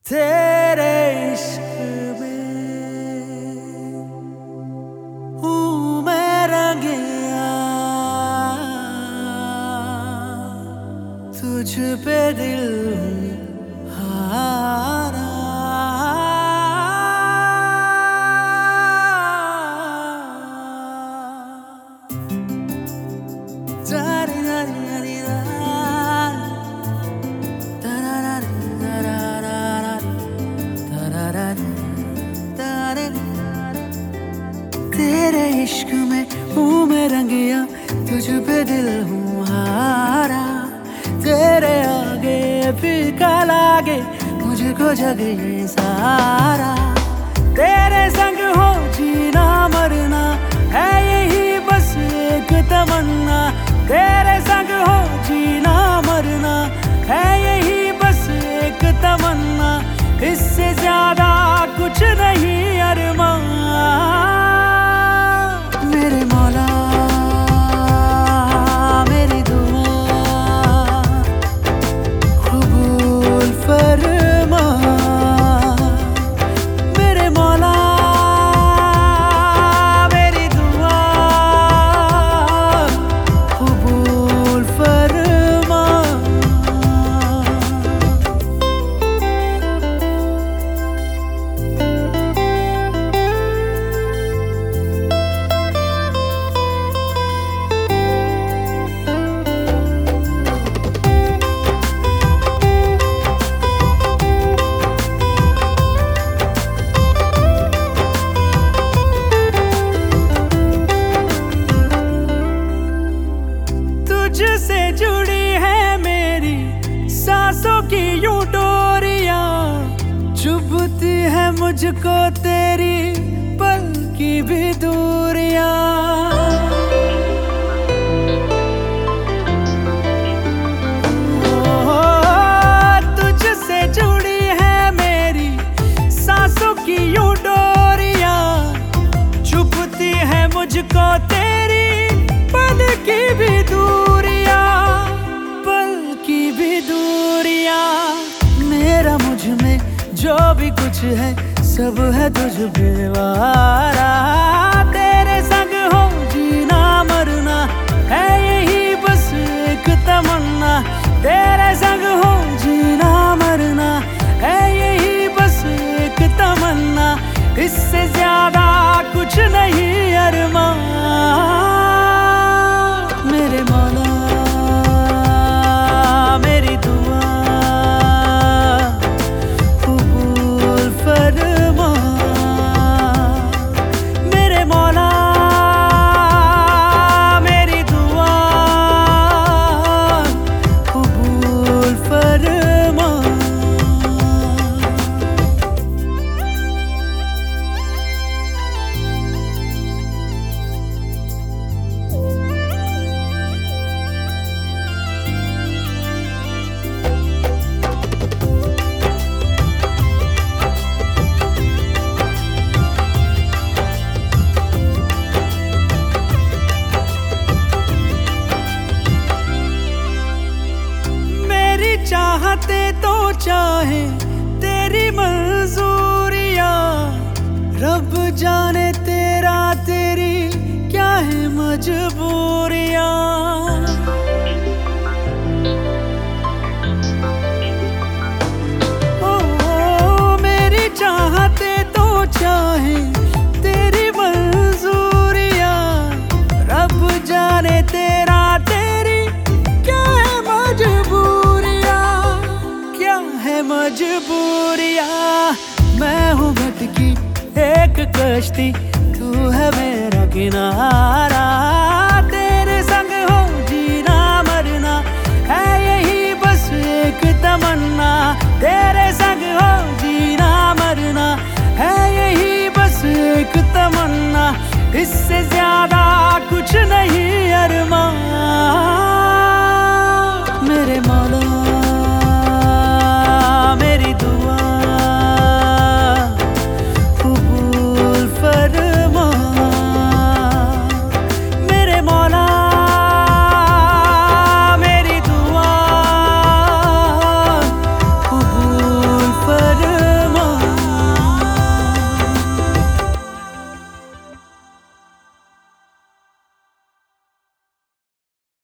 तेरे इश्क में हूँ मैं रंगिया, तुझ पे दिल हारा। तेरे इश्क में हूँ मैं रंगिया, तुझ पे दिल हूँ हारा। तेरे आगे फीका लागे मुझको जग ये सारा। तेरे संग हो जीना मरना है यही बस एक तमन्ना। तेरे संग हो जीना मरना है यही बस एक तमन्ना। इससे ज्यादा कुछ नहीं अरमान। मेरे मौला मेरी दुआ कबूल फरमा। मेरे मौला मेरी दुआ कबूल फरमा। तुझसे जुड़ी है मेरी सांसों की यूं डोरियां। चुभती है मुझको तेरी पल की भी दूरियां। तुझसे जुड़ी है मेरी सांसों की यूं डोरियां। चुभती है मुझको तेरी पल की भी दूरियां, पल की भी दूरियां। मेरा मुझ में जो भी कुछ है सब है तुझ पे वारा। तेरे संग हो जीना मरना है यही बस एक तमन्ना। तेरे संग हो जीना मरना है यही बस एक तमन्ना। इससे ज्यादा कुछ नहीं अरमान। मेरे मौला मेरी दुआ कबूल फरमा। मेरे मौला मेरी दुआ कबूल फरमा। चाहते तो चाहे तेरी मंजूरियां। रब जाने तेरा तेरी क्या है मजबूरियां। मेरी चाहते तो चाहे तेरी मंजूरियां। रब जाने तेरा तेरी क्या है मजबूरियां। मैं हूँ भटकी एक कश्ती, तू है मेरा किनारा। तेरे संग हो जीना मरना है यही बस एक तमन्ना। तेरे संग हो जीना मरना है यही बस एक तमन्ना। इससे ज्यादा